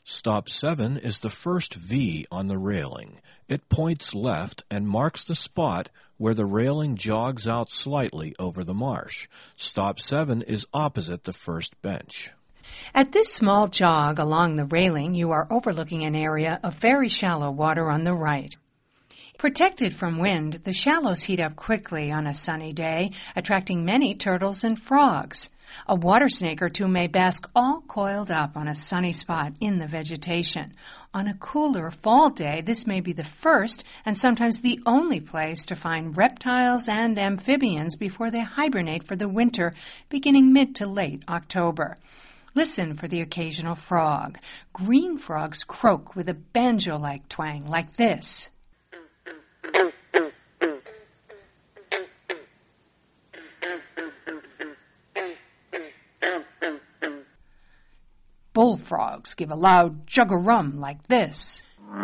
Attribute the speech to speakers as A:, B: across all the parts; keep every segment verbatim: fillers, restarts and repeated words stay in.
A: Stop seven is the first V on the railing. It points left and marks the spot where the railing jogs out slightly over the marsh. Stop seven is opposite the first bench.
B: At this small jog along the railing, you are overlooking an area of very shallow water on the right. Protected from wind, the shallows heat up quickly on a sunny day, attracting many turtles and frogs. A water snake or two may bask all coiled up on a sunny spot in the vegetation. On a cooler fall day, this may be the first and sometimes the only place to find reptiles and amphibians before they hibernate for the winter, beginning mid to late October. Listen for the occasional frog. Green frogs croak with a banjo-like twang, like this. Bullfrogs give a loud jug-a-rum like this.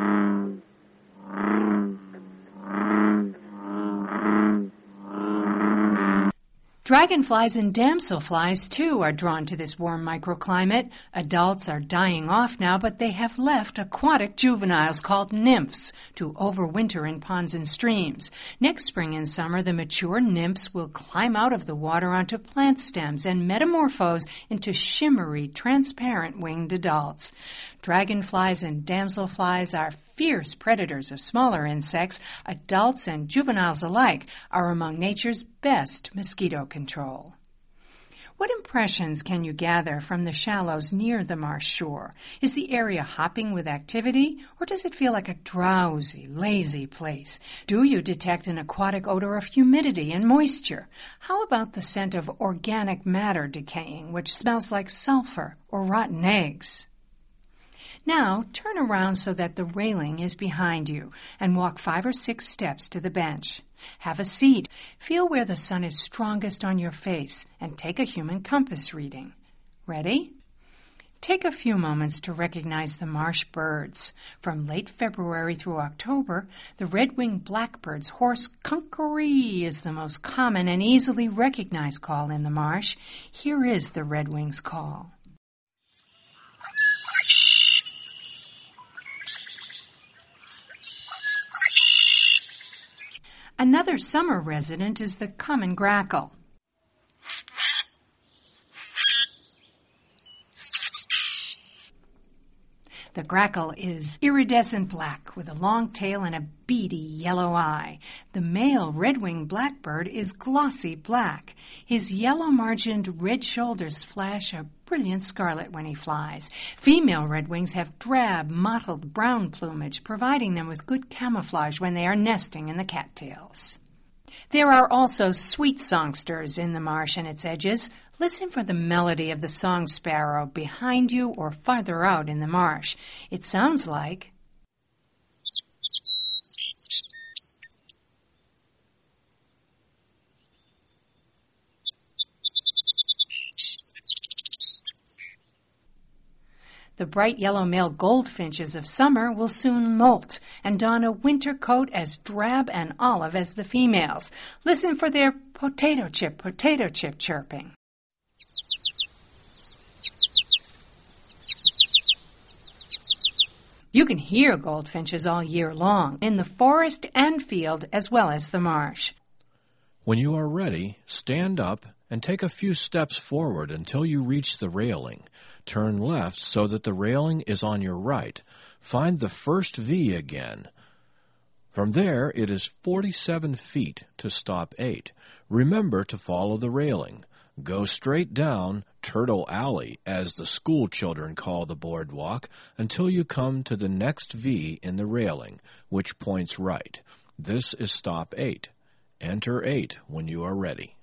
B: Dragonflies and damselflies, too, are drawn to this warm microclimate. Adults are dying off now, but they have left aquatic juveniles called nymphs to overwinter in ponds and streams. Next spring and summer, the mature nymphs will climb out of the water onto plant stems and metamorphose into shimmery, transparent winged adults. Dragonflies and damselflies are fierce predators of smaller insects. Adults and juveniles alike are among nature's best mosquito control. What impressions can you gather from the shallows near the marsh shore? Is the area hopping with activity, or does it feel like a drowsy, lazy place? Do you detect an aquatic odor of humidity and moisture? How about the scent of organic matter decaying, which smells like sulfur or rotten eggs? Now, turn around so that the railing is behind you and walk five or six steps to the bench. Have a seat. Feel where the sun is strongest on your face and take a human compass reading. Ready? Take a few moments to recognize the marsh birds. From late February through October, the red-winged blackbird's hoarse kunkaree is the most common and easily recognized call in the marsh. Here is the redwing's call. Another summer resident is the common grackle. The grackle is iridescent black with a long tail and a beady yellow eye. The male red-winged blackbird is glossy black. His yellow-margined red shoulders flash a brilliant scarlet when he flies. Female redwings have drab, mottled brown plumage, providing them with good camouflage when they are nesting in the cattails. There are also sweet songsters in the marsh and its edges. Listen for the melody of the song sparrow behind you or farther out in the marsh. It sounds like... The bright yellow male goldfinches of summer will soon molt and don a winter coat as drab and olive as the females. Listen for their potato chip, potato chip chirping. You can hear goldfinches all year long, in the forest and field as well as the marsh.
A: When you are ready, stand up and take a few steps forward until you reach the railing. Turn left so that the railing is on your right. Find the first V again. From there, it is forty-seven feet to stop eight. Remember to follow the railing. Go straight down Turtle Alley, as the school children call the boardwalk, until you come to the next V in the railing, which points right. This is stop eight. Enter eight when you are ready.